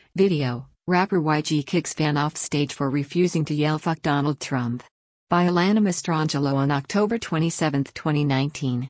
Video, rapper YG kicks fan off stage for refusing to yell "Fuck Donald Trump." By Alana Mastrangelo on October 27, 2019.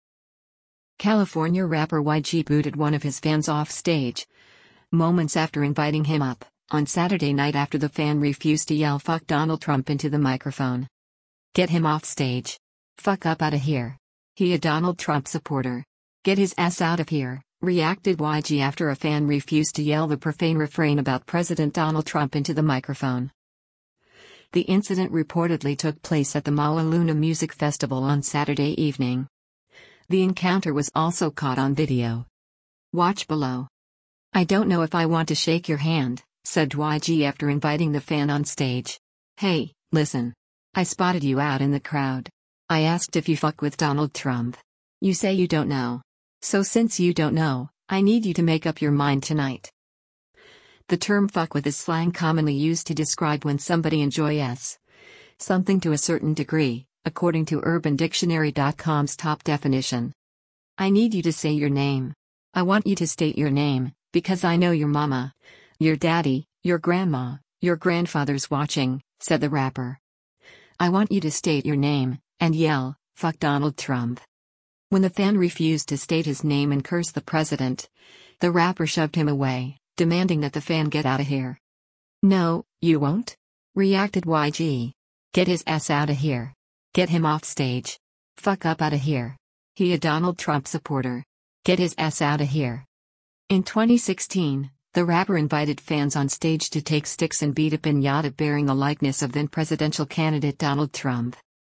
California rapper YG booted one of his fans off stage moments after inviting him up, on Saturday night after the fan refused to yell "Fuck Donald Trump" into the microphone. "Get him off stage. Fuck up outta here. He a Donald Trump supporter. Get his ass out of here," reacted YG after a fan refused to yell the profane refrain about President Donald Trump into the microphone. The incident reportedly took place at the Mauna Music Festival on Saturday evening. The encounter was also caught on video. Watch below. "I don't know if I want to shake your hand," said YG after inviting the fan on stage. "Hey, listen. I spotted you out in the crowd. I asked if you fuck with Donald Trump. You say you don't know. So since you don't know, I need you to make up your mind tonight." The term "fuck with" is slang commonly used to describe when somebody enjoys something to a certain degree, according to UrbanDictionary.com's top definition. "I need you to say your name. I want you to state your name, because I know your mama, your daddy, your grandma, your grandfather's watching," said the rapper. "I want you to state your name, and yell, 'Fuck Donald Trump.'" When the fan refused to state his name and curse the president, the rapper shoved him away, demanding that the fan get out of here. "No, you won't?" reacted YG. "Get his ass out of here. Get him off stage. Fuck up outta here. He a Donald Trump supporter. Get his ass out of here." In 2016, the rapper invited fans on stage to take sticks and beat a piñata bearing the likeness of then presidential candidate Donald Trump.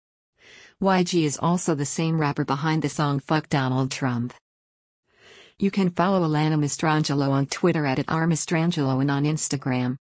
YG is also the same rapper behind the song "Fuck Donald Trump." You can follow Alana Mastrangelo on Twitter @rmastrangelo and on Instagram